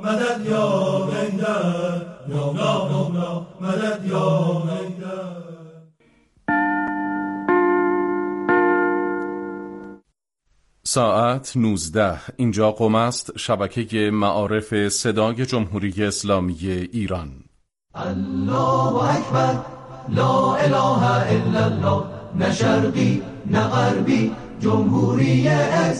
مدد یا حیدر، مولا مولا مدد یا حیدر. ساعت 19. اینجا قم است، شبکه معارف صدای جمهوری اسلامی ایران. الله اکبر، لا اله الا الله، نه شرقی نه غربی، جمهوری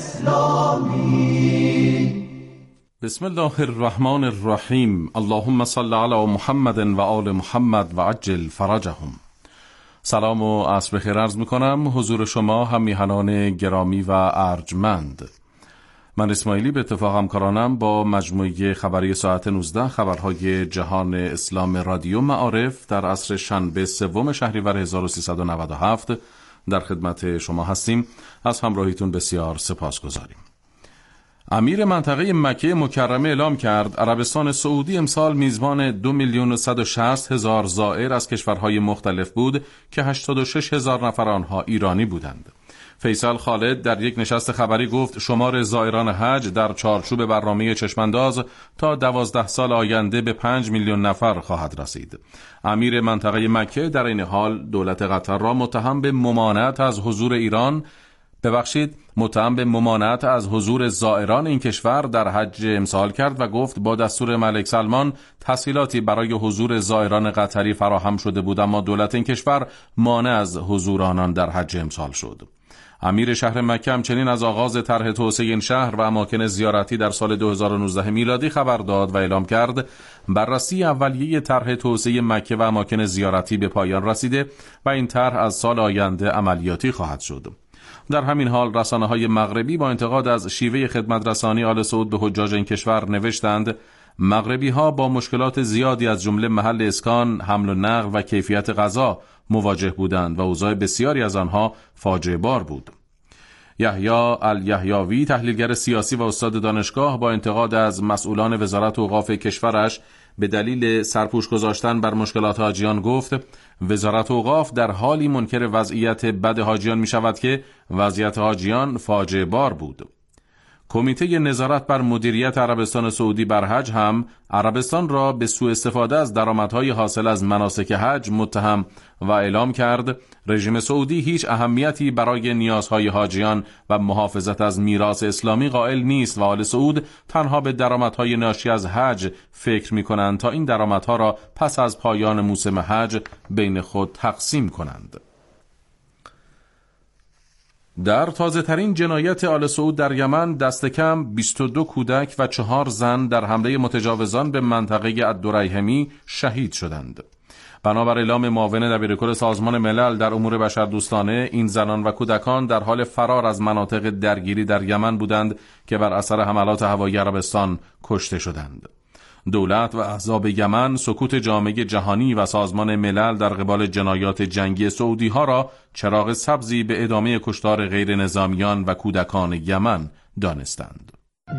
اسلامی. بسم الله الرحمن الرحیم. اللهم صل علی محمد و آل محمد و عجل فرجهم. سلام و عصر بخیر عرض میکنم حضور شما هم میهنان گرامی و ارجمند. من اسماعیلی به اتفاق همکارانم با مجموعه خبری ساعت 19 خبرهای جهان اسلام رادیو معارف در عصر شنبه 3 شهریور 1397 در خدمت شما هستیم. از همراهیتون بسیار سپاسگزاریم. امیر منطقه مکه مکرمه اعلام کرد عربستان سعودی امسال میزبان 2,160,000 زائر از کشورهای مختلف بود که 86,000 نفر آنها ایرانی بودند. فیصل خالد در یک نشست خبری گفت شمار زائران حج در چارچوب برنامه چشمانداز تا 12 سال آینده به 5 میلیون نفر خواهد رسید. امیر منطقه مکه در این حال دولت قطر را متهم به ممانعت از حضور زائران این کشور در حج امسال کرد و گفت با دستور ملک سلمان تسهیلاتی برای حضور زائران قطری فراهم شده بود، اما دولت این کشور مانع از حضور آنان در حج امسال شد. امیر شهر مکه همچنین از آغاز طرح توسعه این شهر و اماکن زیارتی در سال 2019 میلادی خبر داد و اعلام کرد بررسی اولیه طرح توسعه مکه و اماکن زیارتی به پایان رسیده و این طرح از سال آینده عملیاتی خواهد شد. در همین حال رسانه‌های مغربی با انتقاد از شیوه خدمت رسانی آل سعود به حجاج این کشور نوشتند مغربی‌ها با مشکلات زیادی از جمله محل اسکان، حمل و نقل و کیفیت غذا مواجه بودند و اوضاع بسیاری از آنها فاجعه بار بود. یحیی الیحیوی تحلیلگر سیاسی و استاد دانشگاه با انتقاد از مسئولان وزارت اوقاف کشورش به دلیل سرپوش گذاشتن بر مشکلات حاجیان گفت وزارت اوقاف در حالی منکر وضعیت بد حاجیان می شود که وضعیت حاجیان فاجعه بار بود. کمیته نظارت بر مدیریت عربستان سعودی بر حج هم عربستان را به سوء استفاده از درآمدهای حاصل از مناسک حج متهم و اعلام کرد رژیم سعودی هیچ اهمیتی برای نیازهای حاجیان و محافظت از میراث اسلامی قائل نیست و آل سعود تنها به درآمدهای ناشی از حج فکر می‌کنند تا این درآمدها را پس از پایان موسم حج بین خود تقسیم کنند. در تازه ترین جنایت آل سعود در یمن دست کم 22 کودک و 4 زن در حمله متجاوزان به منطقه الدریهمی شهید شدند. بنابر اعلام معاون دبیرکل سازمان ملل در امور بشردوستانه این زنان و کودکان در حال فرار از مناطق درگیری در یمن بودند که بر اثر حملات هوایی عربستان کشته شدند. دولت و احزاب یمن سکوت جامعه جهانی و سازمان ملل در قبال جنایات جنگی سعودی ها را چراغ سبزی به ادامه کشتار غیر نظامیان و کودکان یمن دانستند.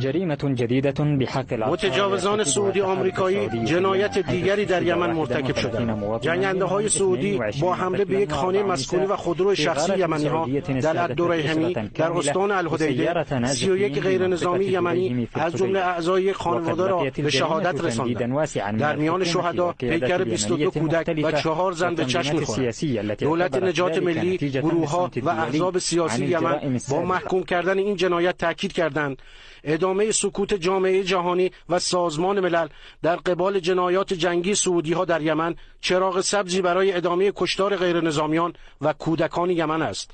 متجاوزان سعودی آمریکایی جنایت دیگری در یمن مرتکب شدند. جنگنده‌های سعودی با حمله به یک خانه مسکونی و خودرو شخصی یمنی‌ها در الدریهمی در استان الحدیده 31 غیر نظامی یمنی از جمله اعضای یک خانواده را به شهادت رساندند. در میان شهدا پیکر 22 کودک و 4 زن به چشم می‌خورد. دولت نجات ملی، گروه‌ها و احزاب سیاسی یمن با محکوم کردن این جنایت تاکید کردند ادامه سکوت جامعه جهانی و سازمان ملل در قبال جنایات جنگی سعودی‌ها در یمن چراغ سبزی برای ادامه کشتار غیر نظامیان و کودکان یمن است.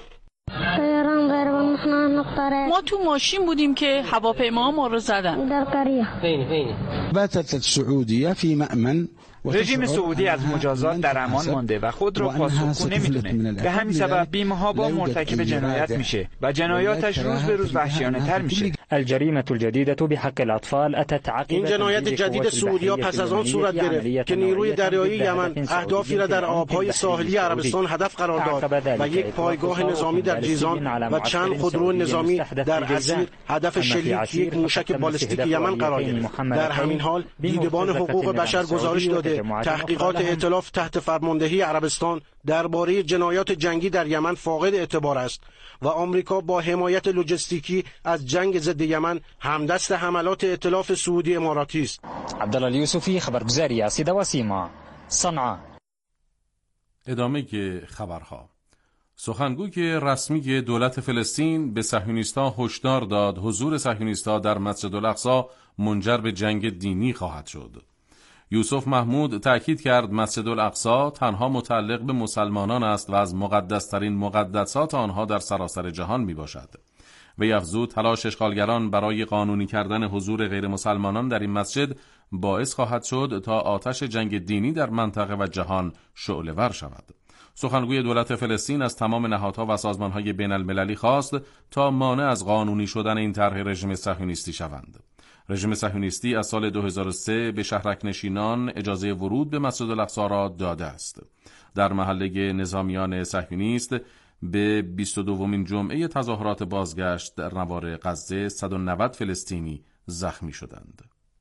ما تو ماشین بودیم که هواپیما ما رو زدن. باتت السعودیه فی مأمن رژیم سعودی از مجازات در امان مانده و خود را پاسخگو نمیدونه. به همین سبب بیمه‌ها مرتکب جنایت میشه و جنایاتش روز به روز وحشیانه‌تر میشه. الجريمة الجديدة بحق الأطفال أتت عقب این جنایت جدید سعودی‌ها پس از آن صورت گرفت که نیروی دریایی یمن اهدافی را در آبهای ساحلی عربستان هدف قرار داد و یک پایگاه نظامی در جیزان و چند خودرو نظامی در عسیر هدف شلیک یک موشک بالستیک یمن قرار گرفت. در همین حال دیدبان حقوق بشر گزارش داده تحقیقات ائتلاف تحت فرماندهی عربستان درباره جنایات جنگی در یمن فاقد اعتبار است و آمریکا با حمایت لوجستیکی از جنگ ضد یمن همدست حملات ائتلاف سعودی اماراتی است. عبدالله الیوسفی، خبرگزاری اسیدا و سیما، صنعا. ادامه خبرها. سخنگوی رسمی دولت فلسطین به صهیونیست‌ها هشدار داد حضور صهیونیست‌ها در مسجد الاقصی منجر به جنگ دینی خواهد شد. یوسف محمود تأکید کرد مسجد الاقصی تنها متعلق به مسلمانان است و از مقدس‌ترین مقدسات آنها در سراسر جهان میباشد. وی افزود تلاش اشغالگران برای قانونی کردن حضور غیر مسلمانان در این مسجد باعث خواهد شد تا آتش جنگ دینی در منطقه و جهان شعله‌ور شود. سخنگوی دولت فلسطین از تمام نهادها و سازمانهای بین المللی خواست تا مانع از قانونی شدن این طرح رژیم صهیونیستی شوند. رژیم صهیونیستی از سال 2003 به شهرک‌نشینان اجازه ورود به مسجد الاقصی را داده است. در محله نظامیان صهیونیست به 22مین جمعه تظاهرات بازگشت در نوار غزه 190 فلسطینی زخمی شدند.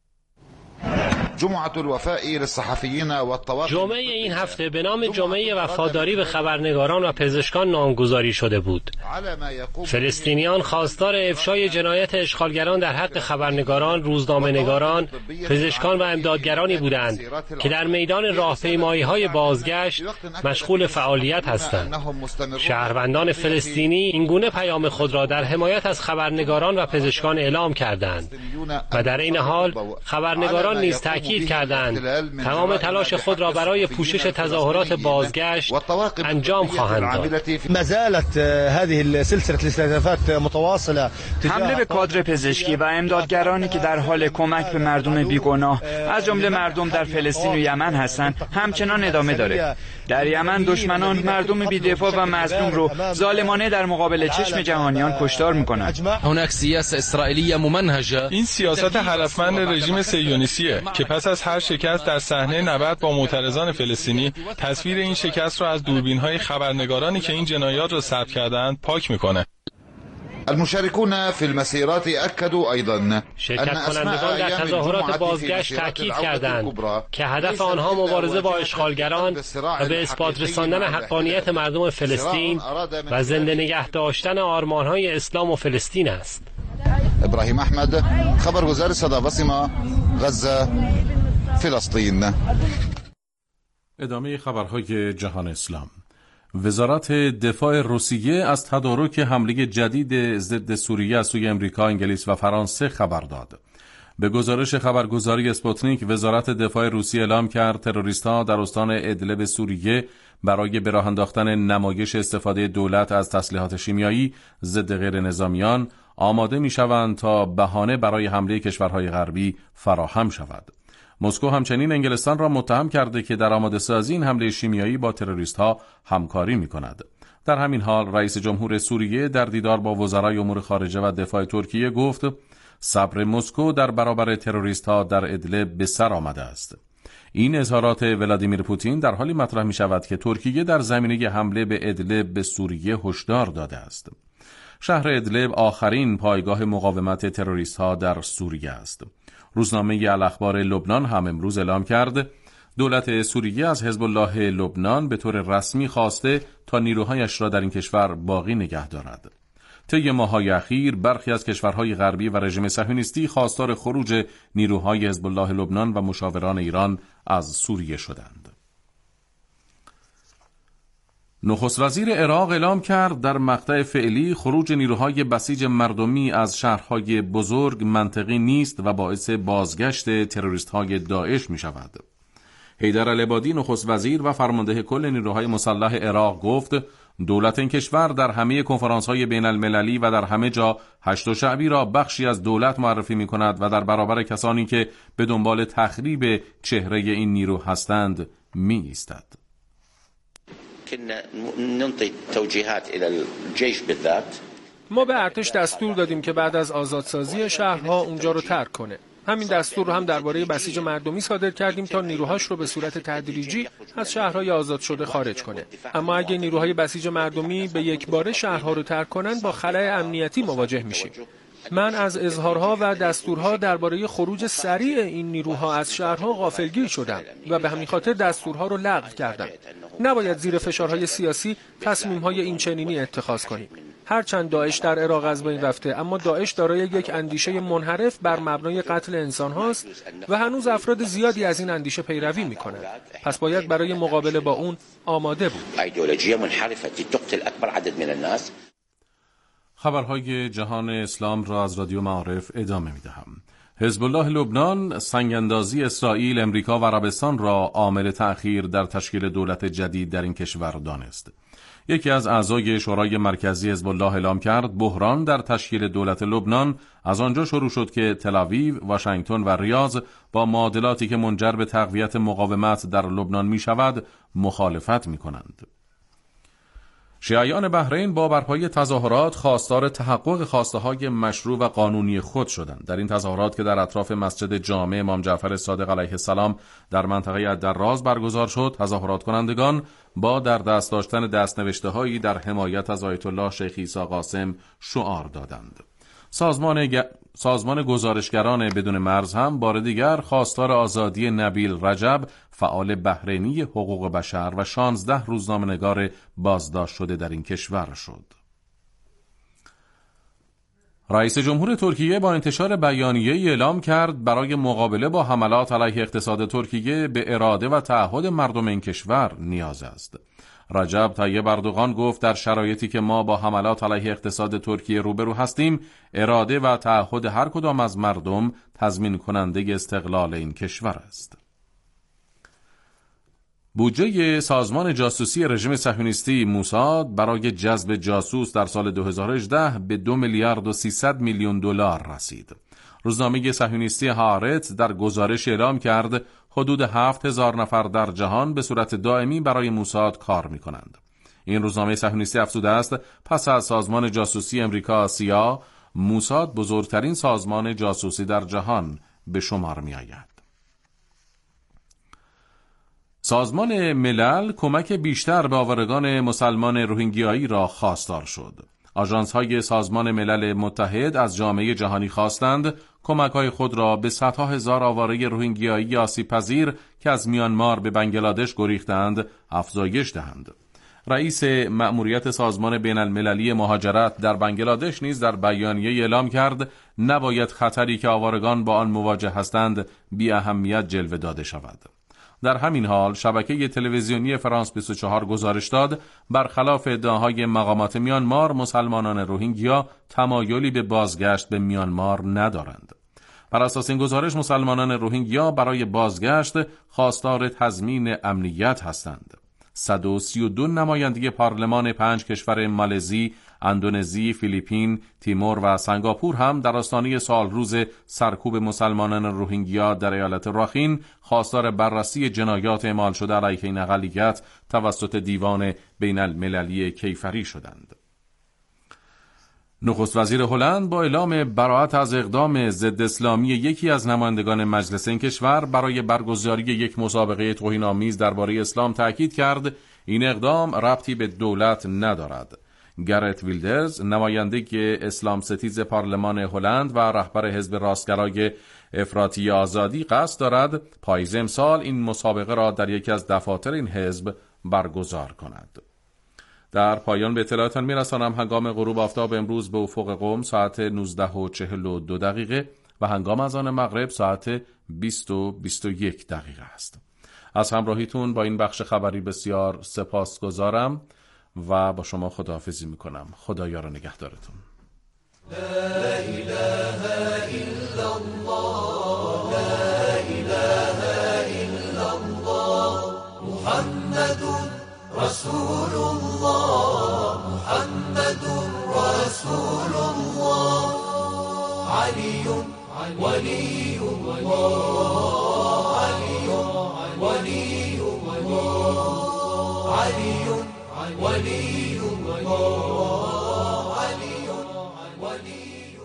جمعه این هفته به نام جمعه وفاداری به خبرنگاران و پزشکان نامگذاری شده بود. فلسطینیان خواستار افشای جنایت اشغالگران در حق خبرنگاران، روزنامه‌نگاران، پزشکان و امدادگرانی بودند که در میدان راهپیمایی‌های بازگشت مشغول فعالیت هستند. شهروندان فلسطینی اینگونه پیام خود را در حمایت از خبرنگاران و پزشکان اعلام کردند و در این حال خبرنگاران نیز تأکید کردند تمام تلاش خود را برای پوشش تظاهرات بازگشت انجام خواهند داد. ما زالت هذه السلسله الاستهدافات متواصله. حمله به کادر پزشکی و امدادگرانی که در حال کمک به مردم بیگناه از جمله مردم در فلسطین و یمن هستند همچنان ادامه داره. در یمن دشمنان مردم بی‌دفاع و مظلوم رو ظالمانه در مقابل چشم جهانیان کشتار می‌کنند. هناك سیاست اسرائیلیه ممنهجه. این سیاست هدفمند رژیم صهیونیستیه که پس از هر شکست در صحنه نبرد با معترضان فلسطینی تصویر این شکست را از دوربین‌های خبرنگارانی که این جنایات را ثبت کردند پاک می‌کنه. المشاركون في المسيرات اكدوا ايضا شرکت کنندگان در تظاهرات بازگشت تاکید کردند که هدف آنها مبارزه با اشغالگران و به اثبات رساندن حقانیت مردم فلسطین و زنده نگه داشتن آرمان‌های اسلام و فلسطین است. ابراهیم احمد، خبرگزار صدا و سیما، غزه، فلسطین. ادامه خبرهای جهان اسلام. وزارت دفاع روسیه از تدارک حمله جدید ضد سوریه از سوی امریکا، انگلیس و فرانسه خبر داد. به گزارش خبرگزاری اسپوتنیک، وزارت دفاع روسیه اعلام کرد تروریست‌ها در استان ادلب سوریه برای به راه انداختن نمایش استفاده دولت از تسلیحات شیمیایی ضد غیر نظامیان آماده می‌شوند تا بهانه برای حمله کشورهای غربی فراهم شود. مسکو همچنین انگلستان را متهم کرده که در آماده‌سازی این حمله شیمیایی با تروریست‌ها همکاری می‌کند. در همین حال رئیس جمهور سوریه در دیدار با وزرای امور خارجه و دفاع ترکیه گفت صبر مسکو در برابر تروریست‌ها در ادلب به سر آمده است. این اظهارات ولادیمیر پوتین در حالی مطرح می‌شود که ترکیه در زمینه حمله به ادلب به سوریه هشدار داده است. شهر ادلب آخرین پایگاه مقاومت تروریست‌ها در سوریه است. روزنامه الاخبار لبنان هم امروز اعلام کرد دولت سوریه از حزب الله لبنان به طور رسمی خواسته تا نیروهایش را در این کشور باقی نگه دارد. طی ماه‌های اخیر برخی از کشورهای غربی و رژیم صهیونیستی خواستار خروج نیروهای حزب الله لبنان و مشاوران ایران از سوریه شدند. نخست وزیر عراق اعلام کرد در مقطع فعلی خروج نیروهای بسیج مردمی از شهرهای بزرگ منطقی نیست و باعث بازگشت تروریست‌های داعش می شود. حیدر العبادی نخست وزیر و فرمانده کل نیروهای مسلح عراق گفت دولت این کشور در همه کنفرانس‌های بین المللی و در همه جا هشت شعبی را بخشی از دولت معرفی می کند و در برابر کسانی که به دنبال تخریب چهره این نیرو هستند می ایستد. ما به ارتش دستور دادیم که بعد از آزادسازی شهرها اونجا رو ترک کنه. همین دستور رو هم درباره بسیج مردمی صادر کردیم تا نیروهاش رو به صورت تدریجی از شهرهای آزاد شده خارج کنه. اما اگه نیروهای بسیج مردمی به یک باره شهرها رو ترک کنن با خلأ امنیتی مواجه میشیم. من از اظهارها و دستورها درباره خروج سریع این نیروها از شهرها غافلگیر شدم و به همین خاطر دستورها رو لغو کردم. نباید زیر فشارهای سیاسی تصمیم‌های این چنینی اتخاذ کنیم. هرچند داعش در عراق از بین رفته، اما داعش دارای یک اندیشه منحرف بر مبنای قتل انسان هاست و هنوز افراد زیادی از این اندیشه پیروی می‌کنند. پس باید برای مقابله با اون آماده بود. ایدئولوژی منحرفه تقتل اکبر عدد من الناس. خبرهای جهان اسلام را از رادیو معارف ادامه می‌دهم. حزب الله لبنان سنگ‌اندازی اسرائیل، امریکا و عربستان را عامل تأخیر در تشکیل دولت جدید در این کشور دانست. یکی از اعضای شورای مرکزی حزب الله اعلام کرد بحران در تشکیل دولت لبنان از آنجا شروع شد که تل‌آویو، واشنگتن و ریاض با معادلاتی که منجر به تقویت مقاومت در لبنان می شود مخالفت می کنند. شیعیان بحرین با برپای تظاهرات خواستار تحقق خواسته‌های مشروع و قانونی خود شدند. در این تظاهرات که در اطراف مسجد جامع امام جعفر صادق علیه السلام در منطقه الدراز برگزار شد، تظاهرات کنندگان با در دست داشتن دستنوشته‌هایی در حمایت از آیت الله شیخ عیسی قاسم شعار دادند. سازمان گزارشگران بدون مرز هم بار دیگر خواستار آزادی نبیل رجب، فعال بحرینی حقوق بشر و 16 روزنامه‌نگار بازداشت شده در این کشور شد. رئیس جمهور ترکیه با انتشار بیانیه‌ای اعلام کرد برای مقابله با حملات علیه اقتصاد ترکیه به اراده و تعهد مردم این کشور نیاز است. رجب طیب اردوغان گفت در شرایطی که ما با حملات علیه اقتصاد ترکیه روبرو هستیم، اراده و تعهد هر کدام از مردم تضمین کننده استقلال این کشور است. بودجه سازمان جاسوسی رژیم صهیونیستی موساد برای جذب جاسوس در سال 2018 به 2 میلیارد و 300 میلیون دلار رسید. روزنامه صهیونیستی هارتز در گزارش اعلام کرد حدود 7000 نفر در جهان به صورت دائمی برای موساد کار می‌کنند. این روزنامه صهیونیستی افزوده است پس از سازمان جاسوسی امریکا CIA، موساد بزرگترین سازمان جاسوسی در جهان به شمار می‌آید. سازمان ملل کمک بیشتر به آوارگان مسلمان روهینگیایی را خواستار شد. آژانس‌های سازمان ملل متحد از جامعه جهانی خواستند کمک‌های خود را به صدها هزار آواره روهینگیایی آسیب‌پذیر که از میانمار به بنگلادش گریختند افزایش دهند. رئیس مأموریت سازمان بین المللی مهاجرت در بنگلادش نیز در بیانیه اعلام کرد نباید خطری که آوارگان با آن مواجه هستند بی اهمیت جلوه داده شود. در همین حال شبکه تلویزیونی فرانس 24 گزارش داد برخلاف ادعاهای مقامات میانمار مسلمانان روهینگیا تمایلی به بازگشت به میانمار ندارند. بر اساس این گزارش مسلمانان روهینگیا برای بازگشت خواستار تضمین امنیت هستند. 132 نماینده پارلمان 5 کشور مالزی، اندونزی، فیلیپین، تیمور و سنگاپور هم در آستانه سالروز سرکوب مسلمانان روهینگیا در ایالت راخین خواستار بررسی جنایات اعمال شده علیه این اقلیت توسط دیوان بین المللی کیفری شدند. نخست وزیر هلند با اعلام براءت از اقدام ضد اسلامی یکی از نمایندگان مجلس این کشور برای برگزاری یک مسابقه توهین‌آمیز درباره اسلام تاکید کرد این اقدام ربطی به دولت ندارد. گرت ویلدرز نماینده اسلام ستیز پارلمان هلند و رهبر حزب راستگرای افراطی آزادی قصد دارد پاییز امسال این مسابقه را در یکی از دفاتر این حزب برگزار کند. در پایان به اطلاعاتان میرسانم هنگام غروب آفتاب امروز به افق قم ساعت 19:42 و هنگام اذان مغرب ساعت 20:21 است. از همراهیتون با این بخش خبری بسیار سپاسگزارم و با شما خداحافظی میکنم. خدا یار و نگهدارتون. لا اله الا الله لا اله الا الله محمد رسول الله محمد رسول الله علی ولی الله علی ولی الله علی ولی الله علی ولی.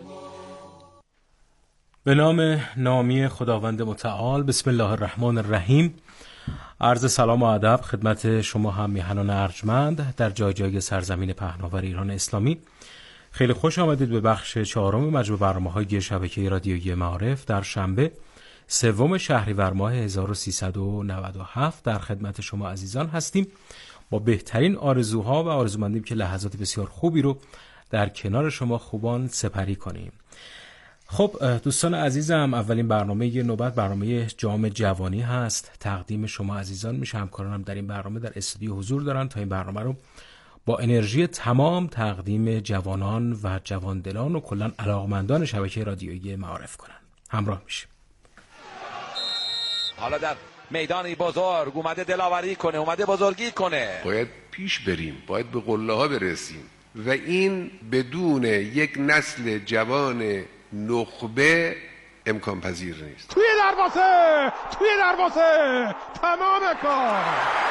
به نام نامی خداوند متعال، بسم الله الرحمن الرحیم. عرض سلام و ادب خدمت شما هم میهنان ارجمند در جای جای سرزمین پهناور ایران اسلامی. خیلی خوش آمدید به بخش چهارم مجموع برنامه‌های شبکه رادیویی معارف در شنبه 3 شهریور ماه 1397 در خدمت شما عزیزان هستیم با بهترین آرزوها و آرزومندیم که لحظات بسیار خوبی رو در کنار شما خوبان سپری کنیم. خب دوستان عزیزم، اولین برنامه نوبت برنامه جام جوانی هست. تقدیم شما عزیزان میشه. همکارانم در این برنامه در استودیو حضور دارن تا این برنامه رو با انرژی تمام تقدیم جوانان و جواندلان و کلاً علاقمندان شبکه رادیویی معارف کنن. همراه میشیم. حالا در میدانی بزرگ اومده دلاوری کنه، اومده بزرگی کنه. باید پیش بریم، باید به قله ها برسیم و این بدون یک نسل جوان نخبه امکان پذیر نیست. توی دروازه تمام کار.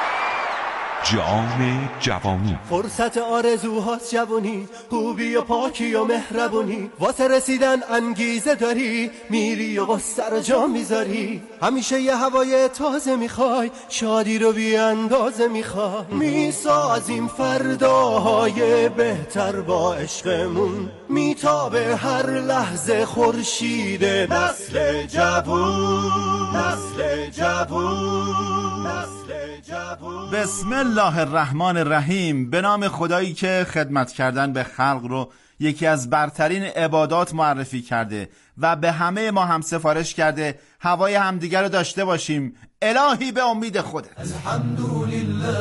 جام جوانی، فرصت آرزوهاست جوانی، خوبی و پاکی و مهربونی، واسه رسیدن انگیزه داری، میری و قصه رو جا میذاری، همیشه یه هوای تازه میخوای، شادی رو بی اندازه میخوای، میسازیم فرداهای بهتر با عشقمون، میتابه هر لحظه خورشید نسل جوون، نسل جوون، نسل جوون. بسم الله الرحمن الرحیم. به نام خدایی که خدمت کردن به خلق رو یکی از برترین عبادات معرفی کرده و به همه ما هم سفارش کرده هوای همدیگر رو داشته باشیم. الهی به امید خودت. الحمدلله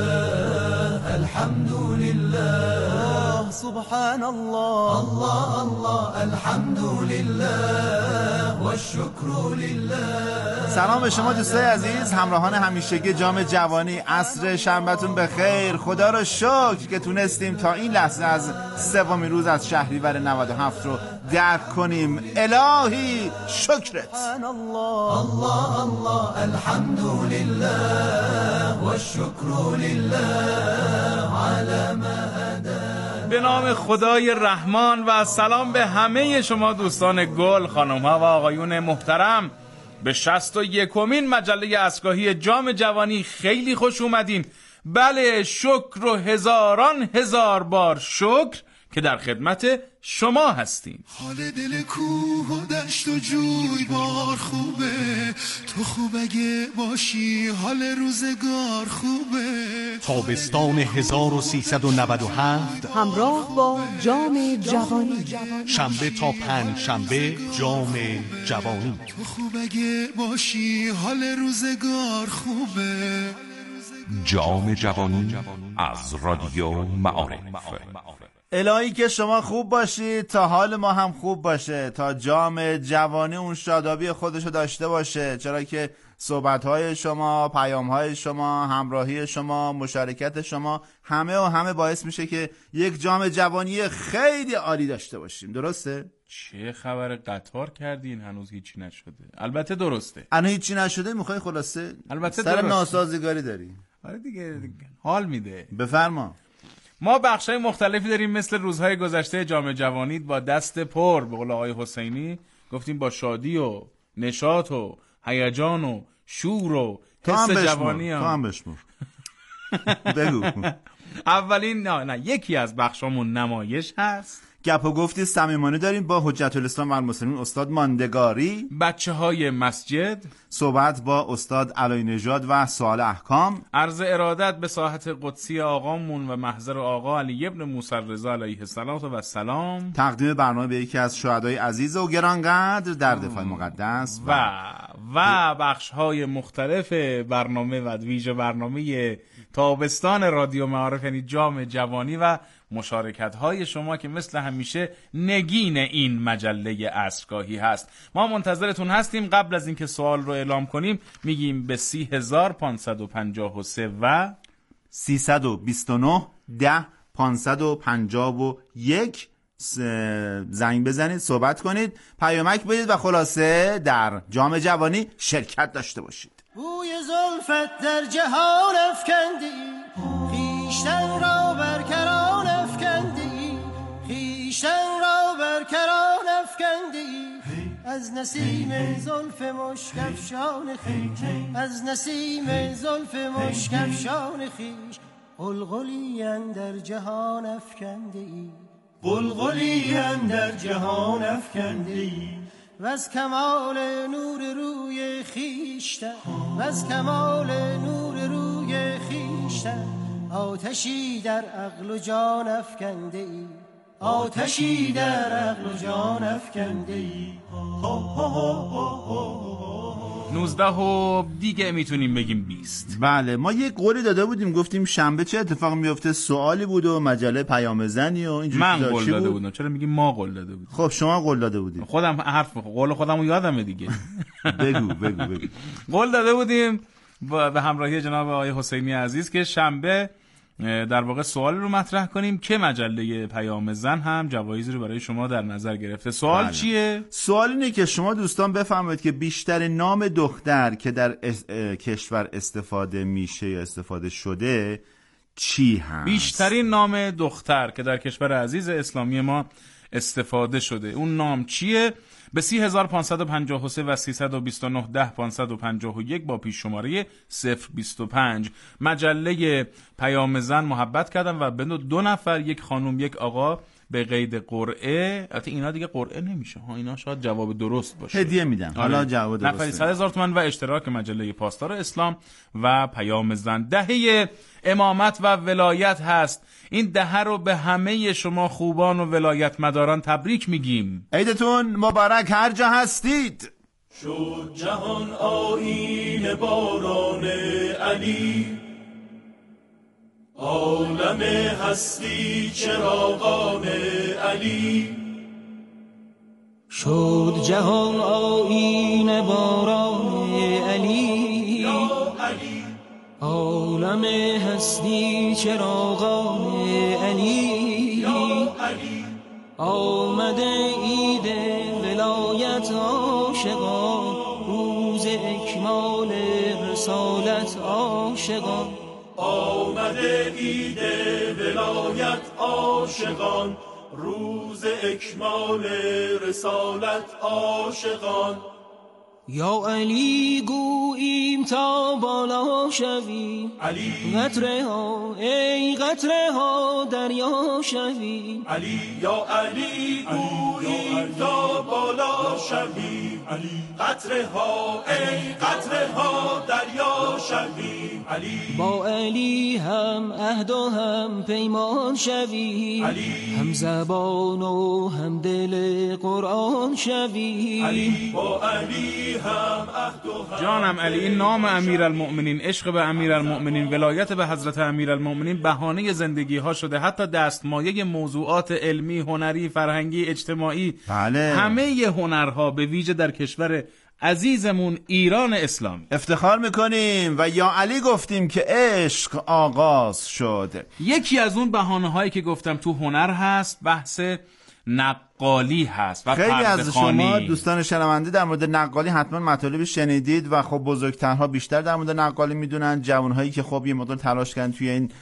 الحمدلله سبحان الله الله الله الحمدلله و شکر لله. سلام به شما دوستای عزیز، همراهان همیشگی جام جوانی. عصر شنبهتون به خیر. خدا رو شکر که تونستیم تا این لحظه از 3 روز از شهریور 97 رو درک کنیم. الهی شکرت. الله الله الله الحمدلله و شکر لله علی ما هدانا. به نام خدای رحمان و سلام به همه شما دوستان گل، خانم‌ها و آقایون محترم. به 61مین مجله عصرگاهی جام جوانی خیلی خوش اومدین. بله، شکر و هزاران هزار بار شکر که در خدمت شما هستیم. حال دل کوه و دشت و جوی بار خوبه، تو خوب اگه باشی حال روزگار خوبه. تابستان 1397 همراه با جام جوانی، شنبه تا پنجشنبه جام جوانی. تو خوب اگه باشی حال روزگار خوبه. جام جوانی از رادیو معارف. الهی که شما خوب باشید تا حال ما هم خوب باشه، تا جام جوانی اون شادابی خودشو داشته باشه، چرا که صحبت‌های شما، پیام‌های شما، همراهی شما، مشارکت شما همه باعث میشه که یک جام جوانی خیلی عالی داشته باشیم. درسته؟ چه خبر قطار کردین؟ هنوز هیچی نشده. البته درسته. هنوز هیچی نشده. میخوای خلاصه؟ البته سر ناسازگاری داری. آره دیگه حال میده. بفرما. ما بخشای مختلفی داریم مثل روزهای گذشته جام جوانی با دست پر، به قول آقای حسینی گفتیم با شادی و نشاط و هیجان و شور و حس جوانی. تو هم بشمور. بگو. اولین نه یکی از بخشامون نمایش هست. گپ و گفتی صمیمانه داریم با حجت الاسلام و المسلمین استاد ماندگاری. بچه‌های مسجد. صحبت با استاد علی نژاد و سوال احکام. عرض ارادت به ساحت قدسی آقامون و محضر آقا علی ابن موسی رضا علیه السلام. تقدیم برنامه به یکی از شهدای عزیز و گرانقدر در دفاع مقدس و بخش‌های مختلف برنامه و ویژه برنامه تابستان رادیو معارف، یعنی جام جوانی و مشارکت‌های شما که مثل همیشه نگین این مجله عصرگاهی هست. ما منتظرتون هستیم. قبل از اینکه سوال رو اعلام کنیم میگیم به 30553 و 329 10 551 زنگ بزنید، صحبت کنید، پیامک بدید و خلاصه در جام جوانی شرکت داشته باشید. بوی زلفت در جهان افکندی، خویشتن را برکران افکندی، خویشتن را برکران افکندی، از نسیم زلف مشکفشان خویش، از نسیم زلف مشکفشان خویش، قلقلی اندر جهان افکندی. قلقلی اندر جهان افکندی و از کمال نور روی خیشتن و از کمال نور روی خیشتن آتشی در عقل و جان افکنده ای آتشی در عقل و جان افکنده ای 19 و دیگه میتونیم بگیم 20. بله ما یک قولی داده بودیم گفتیم شنبه چه اتفاق میفته، سوالی بود و مجله پیام زنی و اینجوری. من قول داده بودم. چرا میگیم ما قول داده بودیم؟ خب شما قول داده بودید. خودم حرف قول خودمو یادمه دیگه. بگو. قول داده بودیم به همراهی جناب آقای حسینی عزیز که شنبه در واقع سوال رو مطرح کنیم که مجله پیام زن هم جوایزی رو برای شما در نظر گرفته. سوال بله. چیه؟ سوال اینه که شما دوستان بفهمید که بیشتر نام دختر که در کشور استفاده میشه یا استفاده شده چی هست؟ بیشترین نام دختر که در کشور عزیز اسلامی ما استفاده شده اون نام چیه؟ به 3553 و 329 10 551 با پیش شماره 025 مجله پیام زن محبت کردن و به 2 نفر، یک خانم یک آقا، به قید قرعه. البته اینا دیگه قرعه نمیشه ها، اینا شاید جواب درست باشه، هدیه میدن. حالا جواب درست نفری 100,000 تومان و اشتراک مجله پاسدار اسلام و پیام زن. دهه امامت و ولایت هست. این دهه رو به همه شما خوبان و ولایت مداران تبریک میگیم. عیدتون مبارک هر جا هستید. شد جهان آیین باران علی، عالم هستی چراغان علی. شد جهان آیین باران علی، عالم هستی چراغان علی. آمده عید ولایت عاشقان، روز اکمال رسالت عاشقان. آمده عید ولایت عاشقان، روز اکمال رسالت عاشقان. یا علی گوییم تا بالا شویم، علی قطره ها ای قطره ها دریا شویم. علی یا علی گوییم تا بالا شویم، علی قطره ها ای قطره ها دریا شویم. علی با علی هم عهد و هم پیمان شویم، علی هم زبان و هم دل قرآن شویم. علی با علی جانم علی. این نام امیرالمؤمنین، عشق به امیرالمؤمنین، ولایت به حضرت امیرالمؤمنین بهانه زندگی ها شده، حتی دستمایه موضوعات علمی، هنری، فرهنگی، اجتماعی. بله. همه هنرها به ویژه در کشور عزیزمون ایران اسلامی افتخار میکنیم و یا علی گفتیم که عشق آغاز شد. یکی از اون بهانه هایی که گفتم تو هنر هست بحث نقالی هست و خیلی از خانی. شما دوستان شنونده در مورد نقالی حتما مطالبی شنیدید و خب بزرگترها بیشتر در مورد نقالی میدونن. جوانهایی که خب یه مقدار تلاش کردن توی این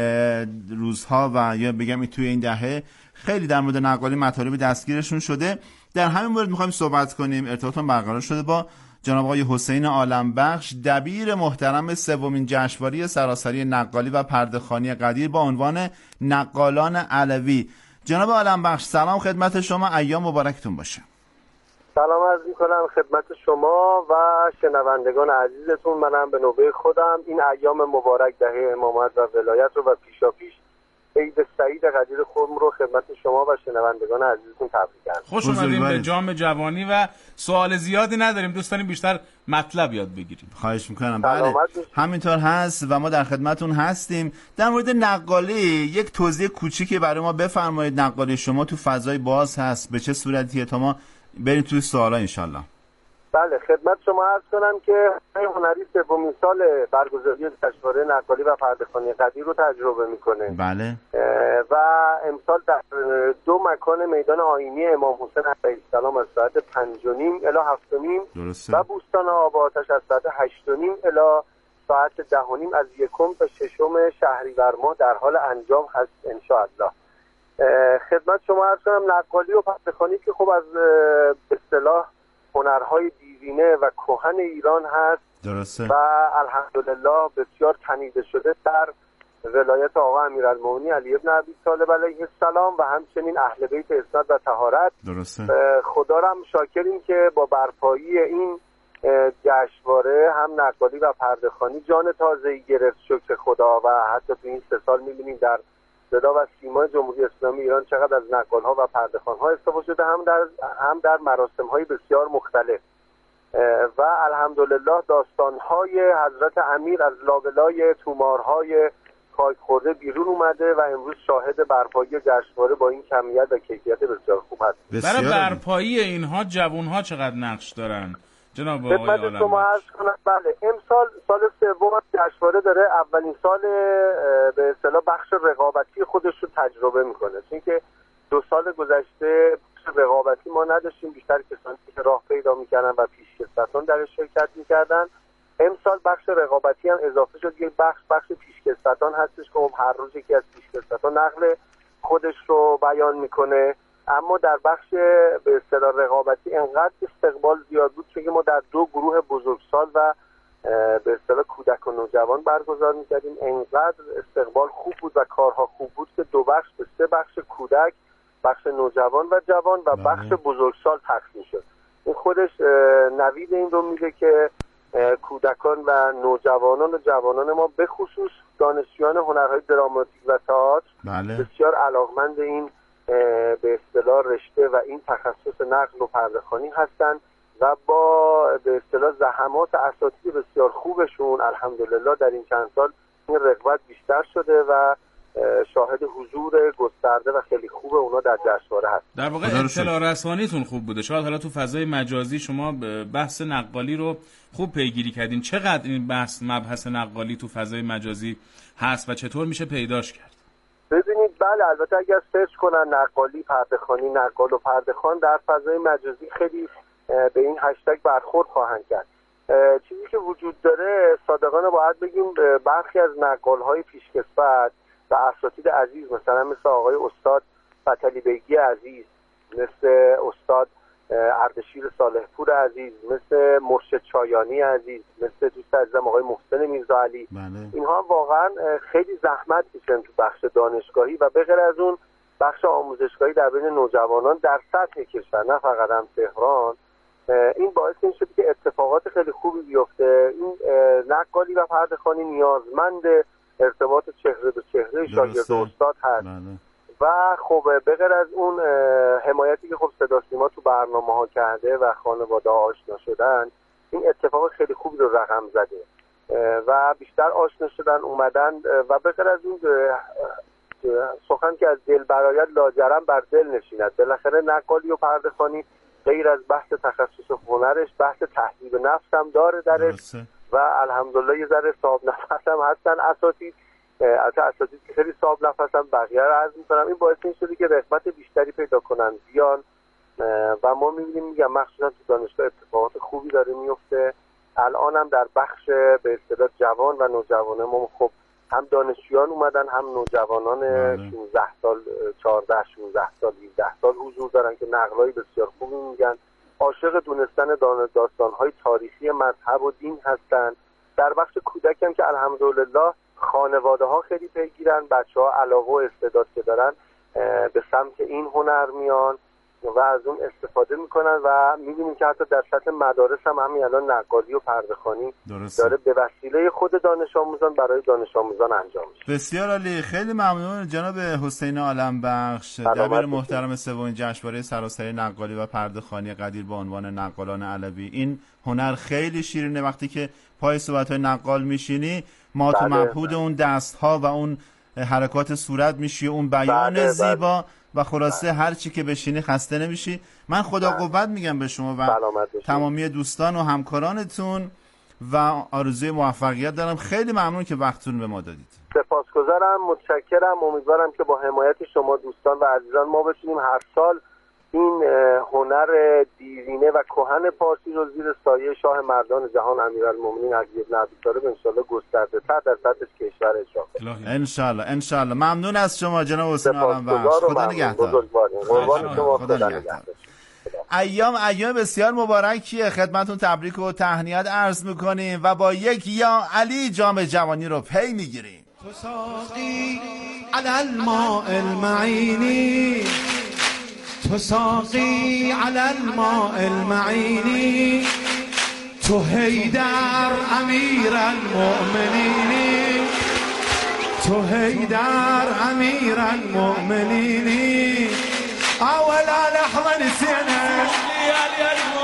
روزها و یا بگم توی این دهه خیلی در مورد نقالی مطالبی دستگیرشون شده. در همین مورد میخوایم صحبت کنیم. ارتباطمون برقرار شده با جناب آقای حسین عالمبخش، دبیر محترم سومین جشنواره سراسری نقالی و پرده‌خوانی قدیر با عنوان نقالان علوی. جناب عالمبخش سلام خدمت شما، ایام مبارکتون باشه. سلام عرض می‌کنم خدمت شما و شنوندگان عزیزتون. منم به نوبه خودم این ایام مبارک دهه امامت و ولایت رو و پیشاپیش عید سعید قدیر خودم رو خدمت شما و شنوندگان عزیزتون تبریک می‌گم. خوش اومدیم به جام جوانی و سوال زیادی نداریم، دوست داریم بیشتر مطلب یاد بگیریم. خواهش میکنم. بله همینطور هست و ما در خدمتون هستیم. در مورد نقالی یک توضیح کوچیکی برای ما بفرمایید. نقالی شما تو فضای باز هست، به چه صورتیه تا ما بریم توی سوالا انشالله. بله خدمت شما عرض کنم که هنری سومین سال برگزاری جشنواره نقالی و پرده‌خوانی قدیر رو تجربه میکنه. بله. و امسال در 2 مکان میدان آیینی امام حسین علیه السلام از ساعت 5:30 الی 7:30 و بوستان آب آتش از ساعت 8:30 الی ساعت 10:30 از 1 تا 6 شهریور ماه در حال انجام هست انشاءالله. خدمت شما عرض کنم نقالی و پرده‌خوانی که خب از به اصطلاح هنرهای دیرینه و کهن ایران هست. درسته. و الحمدلله بسیار تنیده شده در ولایت آقا امیرالمومنین علی ابن ابی طالب علیه السلام و همچنین اهل بیت اسناد و طهارت. درسته. خدا را هم شاکریم که با برپایی این جشنواره هم نقالی و پرده‌خوانی جان تازه‌ای گرفت، شکر خدا. و حتی تو این 3 سال می‌بینیم در صدا و سیمای جمهوری اسلامی ایران چقدر از نقال‌ها و پرده‌خوان‌ها استفاده شده، هم در مراسم‌های بسیار مختلف. و الحمدلله داستان‌های حضرت امیر از لابلای تومارهای خاک خورده بیرون اومده و امروز شاهد برپایی جشنواره با این کمیت و کیفیت بسیار خوب هست. برای برپایی اینها جوان‌ها چقدر نقش دارن جناب آقای خدمت شما عرض کنم؟ بله، امسال سال سوم جشنواره داره اولین سال به اصطلاح بخش رقابتی خودش رو تجربه میکنه، چون که 2 سال گذشته بخش رقابتی ما نداشتیم، بیشتر کسانی که راه پیدا میکردن و پیشکسوتان در شرکت میکردن. امسال بخش رقابتی هم اضافه شد، یک بخش پیشکسوتان هستش که هر روز یکی از پیشکسوتان نقل خودش رو بیان میکنه. اما در بخش به اصطلاح رقابتی انقدر استقبال زیاد بود که ما در 2 گروه بزرگسال و به اصطلاح کودک و نوجوان برگزار می‌کردیم. انقدر استقبال خوب بود و کارها خوب بود که 2 بخش به 3 بخش کودک، بخش نوجوان و جوان و بخش بزرگسال تقسیم شد. این خودش نوید این رو میگه که کودکان و نوجوانان و جوانان ما به خصوص دانشجویان هنرهای دراماتیک و تئاتر بسیار علاقمند این به اصطلاح رشته و این تخصص نقل و پرده‌خوانی هستند و با به اصطلاح زحمات اساتید بسیار خوبشون الحمدلله در این چند سال این رغبت بیشتر شده و شاهد حضور گسترده و خیلی خوب اونا در جشنواره هست. در واقع اطلاع رسانیتون خوب بوده. شاید حالا تو فضای مجازی شما بحث نقالی رو خوب پیگیری کردین. چقدر این مبحث نقالی تو فضای مجازی هست و چطور میشه پیداش کرد؟ ببینید، بله، البته اگر سرچ کنن نقالی پرده‌خوانی، نقال و پرده‌خوان در فضای مجازی خیلی به این هشتگ برخورد خواهند کرد. چیزی که وجود داره صادقانه باید بگیم برخی از نقال‌های پیشکسوت و اساتید عزیز مثلا مثل آقای استاد فتحعلی بیگی عزیز، مثل استاد اردشیر صالحپور عزیز، مثل مرشد شایانی عزیز، مثل دوست عزیزم آقای محسن میرزاعلی، اینها واقعا خیلی زحمت می‌کشن تو بخش دانشگاهی و به غیر از اون بخش آموزشگاهی در بین نوجوانان در سطح کشور، نه فقط هم تهران. این باعث این شده که اتفاقات خیلی خوبی بیفته. این نقالی و پرده‌خوانی نیازمند ارتباط چهره به چهره شاگرد و استاد هست. و خب به غیر از اون حمایتی که خب صدا سیما تو برنامه‌ها کرده و خانواده‌ها آشنا شدن، این اتفاق خیلی خوبی رو رقم زده و بیشتر آشنا شدن اومدن و به غیر از اون سخن که از دل برآید لاجرم بر دل نشیند. بالاخره نقالی و پرده‌خوانی غیر از بحث تخصص هنرش بحث تهذیب نفس هم داره درش و الحمدلله یه ذره صاحب نفس هم هستن اساتید. اساتید که خیلی صاحب نفس هم بقیه رو عرض می‌کنم. این باعث این شده که رغبت بیشتری پیدا کنن بیان و ما می‌بینیم میگم مخصوصا تو دانشگاه اتفاقات خوبی داره میفته. الان هم در بخش به اصطلاح جوان و نوجوانان ما خب هم دانشجویان اومدن هم نوجوانان 16 سال 14 16 سال 17 سال حضور دارن که نقلای بسیار خوبی میگن، عاشق دونستن داستان‌های تاریخی مذهب و دین هستن. در بخش کودک هم که الحمدلله خانواده‌ها خیلی پیگیرن، بچه‌ها علاقه و استعداد که دارن به سمت این هنر میان و از اون استفاده میکنن و می‌بینیم که حتی در سطح مدارس هم همین الان نقالی و پرده‌خوانی داره به وسیله خود دانش آموزان برای دانش آموزان انجام میشه. بسیار عالی، خیلی ممنون جناب حسین عالمبخش، دبیر محترم سومین جشنواره سراسری نقالی و پرده‌خوانی قدیر با عنوان نقالان علوی. این هنر خیلی شیرینه، وقتی که پای صحبت‌های نقال میشینی ما تو مبهود اون دست‌ها و اون حرکات صورت میشی، اون بیان زیبا و خلاصه هر چی که بشینی خسته نمیشی. من خدا قوت میگم به شما و تمامی دوستان و همکارانتون و آرزوی موفقیت دارم. خیلی ممنون که وقتتون به ما دادید. سپاسگزارم، متشکرم. امیدوارم که با حمایت شما دوستان و عزیزان ما بتونیم هر سال این هنر دیرینه و کهن پارسی رو زیر سایه شاه مردان جهان امیرالمومنین علی ابن ابی طالب ان شاءالله گسترده‌تر در سطح کشور اجرا کنیم. ان شاءالله. ممنون از شما جناب حسین عالمبخش. خدا نگهدار. خدا نگهدار. ایام بسیار مبارکیه، خدمتتون تبریک و تهنیت عرض میکنیم و با یک یا علی جام جوانی رو پی میگیریم. تو ساقی علی الماء المعینی، تو ساقی علی الماء المعینی، تو حیدر امیر المؤمنینی، تو حیدر امیر المؤمنینی. اول لحظه نسينا